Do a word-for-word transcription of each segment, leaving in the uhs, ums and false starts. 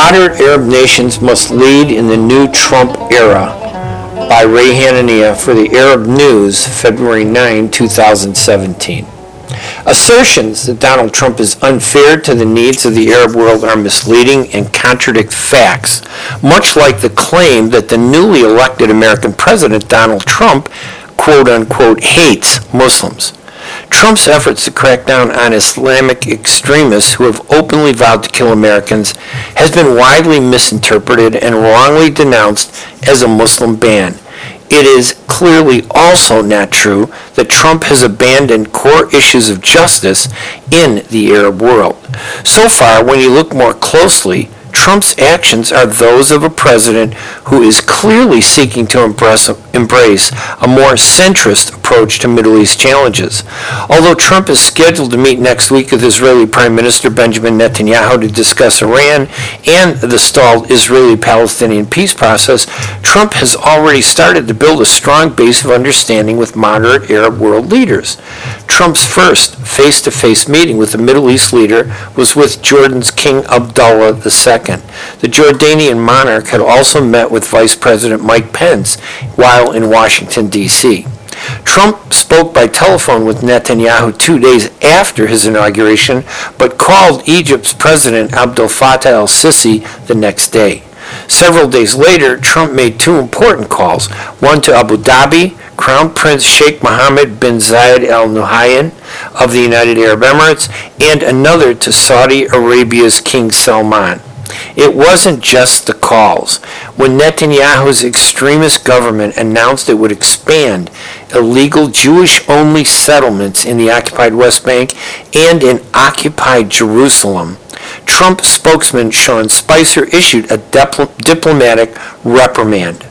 Moderate Arab Nations Must Lead in the New Trump Era by Ray Hanania for the Arab News, February ninth, twenty seventeen. Assertions that Donald Trump is unfair to the needs of the Arab world are misleading and contradict facts, much like the claim that the newly elected American President Donald Trump, quote-unquote, hates Muslims. Trump's efforts to crack down on Islamic extremists who have openly vowed to kill Americans has been widely misinterpreted and wrongly denounced as a Muslim ban. It is clearly also not true that Trump has abandoned core issues of justice in the Arab world. So far, when you look more closely, Trump's actions are those of a president who is clearly seeking to embrace, embrace a more centrist approach to Middle East challenges. Although Trump is scheduled to meet next week with Israeli Prime Minister Benjamin Netanyahu to discuss Iran and the stalled Israeli-Palestinian peace process, Trump has already started to build a strong base of understanding with moderate Arab world leaders. Trump's first face-to-face meeting with the Middle East leader was with Jordan's King Abdullah the Second. The Jordanian monarch had also met with Vice President Mike Pence while in Washington, D C Trump spoke by telephone with Netanyahu two days after his inauguration, but called Egypt's President Abdel Fattah el-Sisi the next day. Several days later, Trump made two important calls, one to Abu Dhabi, Crown Prince Sheikh Mohammed bin Zayed Al Nahyan of the United Arab Emirates, and another to Saudi Arabia's King Salman. It wasn't just the calls. When Netanyahu's extremist government announced it would expand illegal Jewish-only settlements in the occupied West Bank and in occupied Jerusalem, Trump spokesman Sean Spicer issued a dipl- diplomatic reprimand.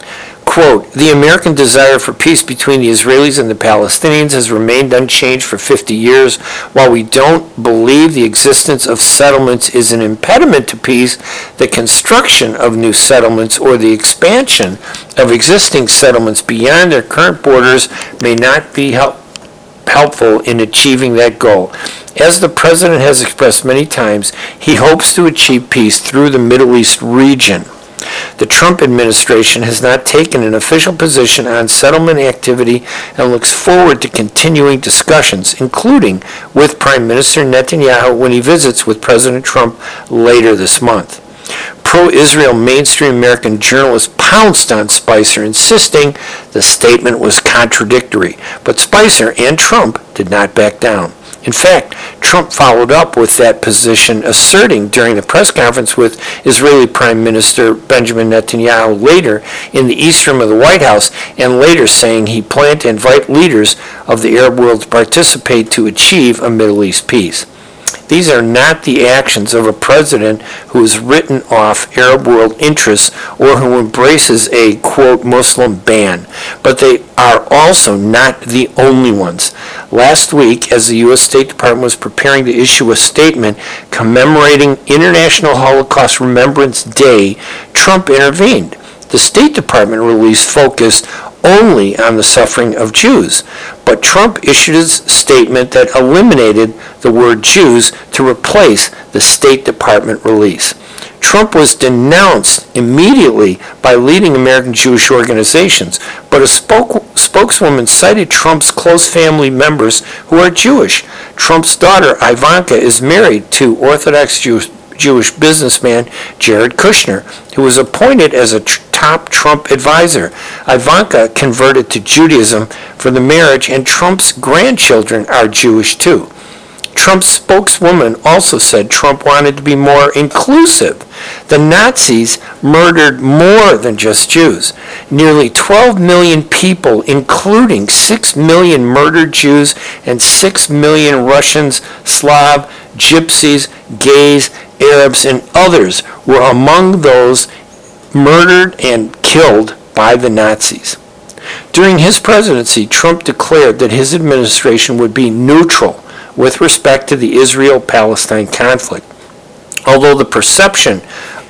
Quote, the American desire for peace between the Israelis and the Palestinians has remained unchanged for fifty years. While we don't believe the existence of settlements is an impediment to peace, the construction of new settlements or the expansion of existing settlements beyond their current borders may not be help- helpful in achieving that goal. As the president has expressed many times, he hopes to achieve peace through the Middle East region. The Trump administration has not taken an official position on settlement activity and looks forward to continuing discussions, including with Prime Minister Netanyahu when he visits with President Trump later this month. Pro-Israel mainstream American journalists pounced on Spicer, insisting the statement was contradictory, but Spicer and Trump did not back down. In fact, Trump followed up with that position, asserting during the press conference with Israeli Prime Minister Benjamin Netanyahu later in the East Room of the White House, and later saying he planned to invite leaders of the Arab world to participate to achieve a Middle East peace. These are not the actions of a president who has written off Arab world interests or who embraces a, quote, Muslim ban, but they are also not the only ones. Last week, as the U S State Department was preparing to issue a statement commemorating International Holocaust Remembrance Day, Trump intervened. The State Department release focused only on the suffering of Jews, but Trump issued a statement that eliminated the word Jews to replace the State Department release. Trump was denounced immediately by leading American Jewish organizations, but a spoke, spokeswoman cited Trump's close family members who are Jewish. Trump's daughter, Ivanka, is married to Orthodox Jewish Jewish businessman Jared Kushner, who was appointed as a tr- top Trump advisor. Ivanka converted to Judaism for the marriage, and Trump's grandchildren are Jewish too. Trump's spokeswoman also said Trump wanted to be more inclusive. The Nazis murdered more than just Jews. Nearly twelve million people, including six million murdered Jews and six million Russians, Slav, Gypsies, gays, Arabs, and others were among those murdered and killed by the Nazis. During his presidency, Trump declared that his administration would be neutral with respect to the Israel-Palestine conflict. Although the perception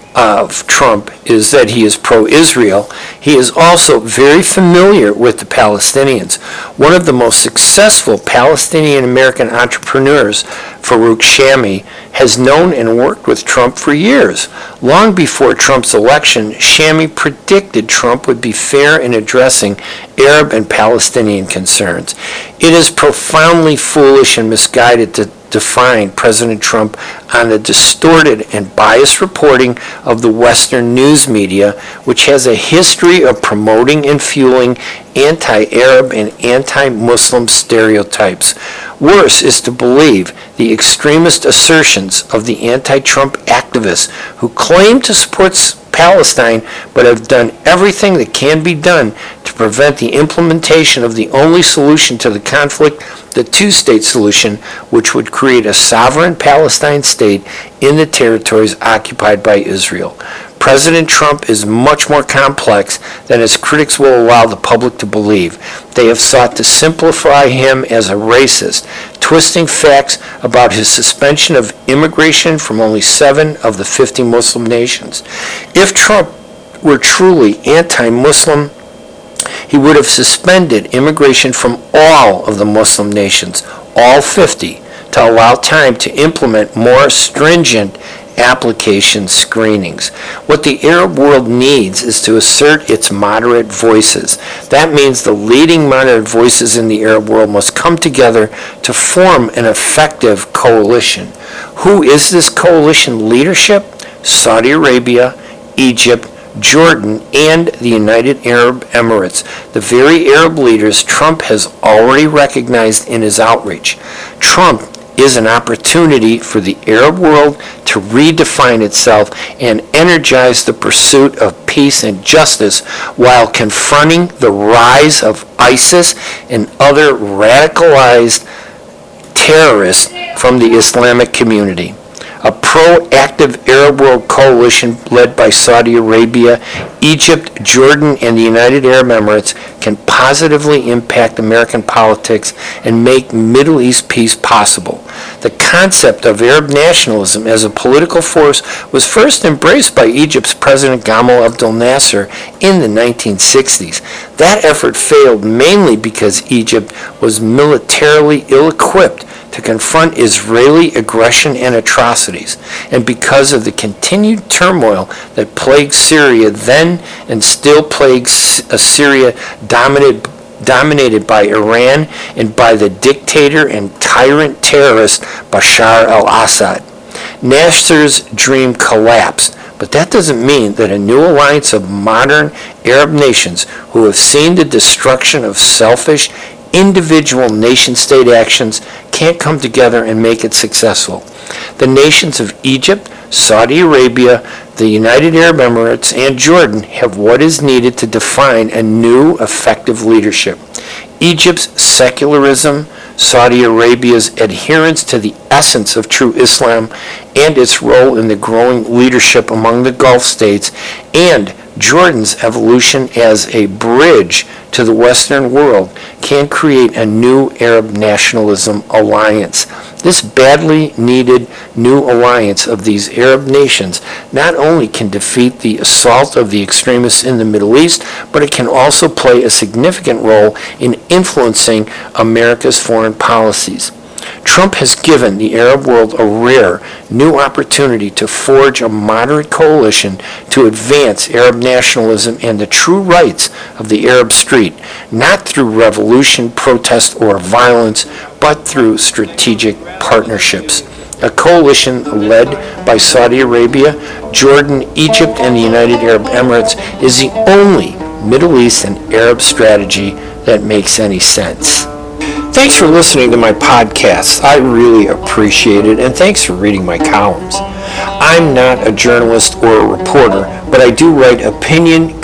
of Trump is that he is pro-Israel, he is also very familiar with the Palestinians. One of the most successful Palestinian-American entrepreneurs, Farouk Shami, has known and worked with Trump for years. Long before Trump's election, Shami predicted Trump would be fair in addressing Arab and Palestinian concerns. It is profoundly foolish and misguided to define President Trump on the distorted and biased reporting of the Western news media, which has a history of promoting and fueling anti-Arab and anti-Muslim stereotypes. Worse is to believe the extremist assertions of the anti-Trump activists who claim to support Palestine but have done everything that can be done to prevent the implementation of the only solution to the conflict, the two-state solution, which would create a sovereign Palestine state in the territories occupied by Israel. President Trump is much more complex than his critics will allow the public to believe. They have sought to simplify him as a racist, twisting facts about his suspension of immigration from only seven of the fifty Muslim nations. If Trump were truly anti-Muslim, he would have suspended immigration from all of the Muslim nations, all fifty, to allow time to implement more stringent application screenings. What the Arab world needs is to assert its moderate voices. That means the leading moderate voices in the Arab world must come together to form an effective coalition. Who is this coalition leadership? Saudi Arabia, Egypt, Jordan, and the United Arab Emirates, the very Arab leaders Trump has already recognized in his outreach. Trump is an opportunity for the Arab world to redefine itself and energize the pursuit of peace and justice while confronting the rise of ISIS and other radicalized terrorists from the Islamic community. A proactive Arab world coalition led by Saudi Arabia, Egypt, Jordan, and the United Arab Emirates can positively impact American politics and make Middle East peace possible. The concept of Arab nationalism as a political force was first embraced by Egypt's President Gamal Abdel Nasser in the nineteen sixties. That effort failed mainly because Egypt was militarily ill-equipped to confront Israeli aggression and atrocities, and because of the continued turmoil that plagued Syria then and still plagues a Syria dominated, dominated by Iran and by the dictator and tyrant terrorist Bashar al-Assad. Nasser's dream collapsed, but that doesn't mean that a new alliance of modern Arab nations who have seen the destruction of selfish, individual nation-state actions can't come together and make it successful. The nations of Egypt, Saudi Arabia, the United Arab Emirates, and Jordan have what is needed to define a new, effective leadership. Egypt's secularism, Saudi Arabia's adherence to the essence of true Islam and its role in the growing leadership among the Gulf states, and Jordan's evolution as a bridge to the Western world can create a new Arab nationalism alliance. This badly needed new alliance of these Arab nations not only can defeat the assault of the extremists in the Middle East, but it can also play a significant role in influencing America's foreign policies. Trump has given the Arab world a rare new opportunity to forge a moderate coalition to advance Arab nationalism and the true rights of the Arab street, not through revolution, protest, or violence, but through strategic partnerships. A coalition led by Saudi Arabia, Jordan, Egypt, and the United Arab Emirates is the only Middle East and Arab strategy that makes any sense. Thanks for listening to my podcasts. I really appreciate it, and thanks for reading my columns. I'm not a journalist or a reporter, but I do write opinion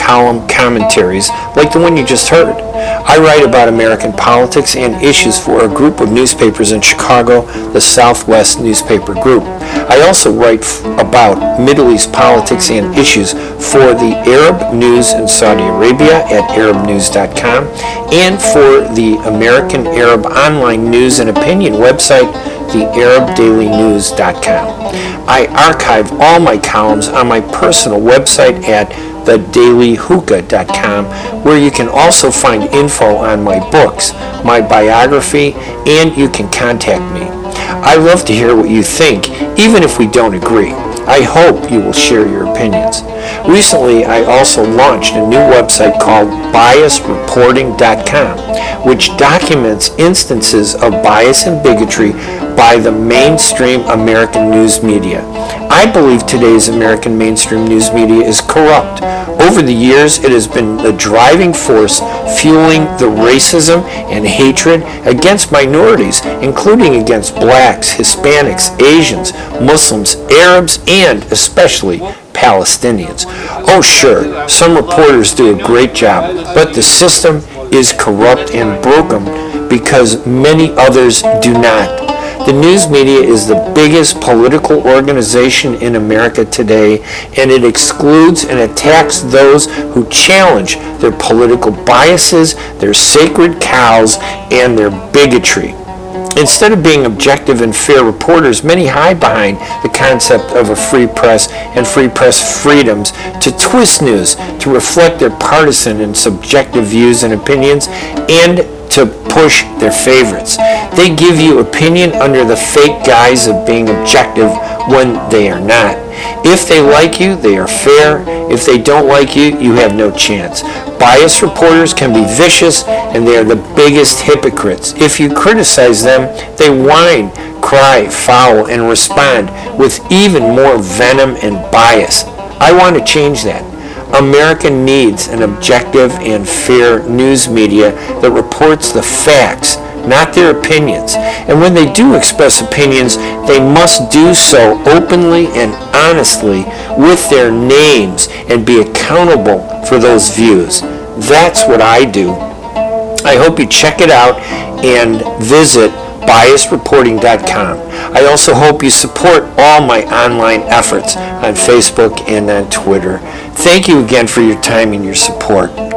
column commentaries like the one you just heard. I write about American politics and issues for a group of newspapers in Chicago, the Southwest Newspaper Group. I also write f- about Middle East politics and issues for the Arab News in Saudi Arabia at arab news dot com and for the American Arab online news and opinion website, the arab daily news dot com. I archive all my columns on my personal website at the daily hookah dot com, where you can also find info on my books, my biography, and you can contact me. I love to hear what you think, even if we don't agree. I hope you will share your opinions. Recently, I also launched a new website called bias reporting dot com, which documents instances of bias and bigotry by the mainstream American news media. I believe today's American mainstream news media is corrupt. Over the years, it has been the driving force fueling the racism and hatred against minorities, including against blacks, Hispanics, Asians, Muslims, Arabs, and especially Palestinians. Oh sure, some reporters do a great job, but the system is corrupt and broken because many others do not. The news media is the biggest political organization in America today, and it excludes and attacks those who challenge their political biases, their sacred cows, and their bigotry. Instead of being objective and fair reporters, many hide behind the concept of a free press and free press freedoms to twist news to reflect their partisan and subjective views and opinions and to push their favorites. They give you opinion under the fake guise of being objective when they are not. If they like you, they are fair. If they don't like you, you have no chance. Biased reporters can be vicious, and they are the biggest hypocrites. If you criticize them, they whine, cry, foul, and respond with even more venom and bias. I want to change that. America needs an objective and fair news media that reports the facts, not their opinions. And when they do express opinions, they must do so openly and honestly with their names and be accountable for those views. That's what I do. I hope you check it out and visit bias reporting dot com. I also hope you support all my online efforts on Facebook and on Twitter. Thank you again for your time and your support.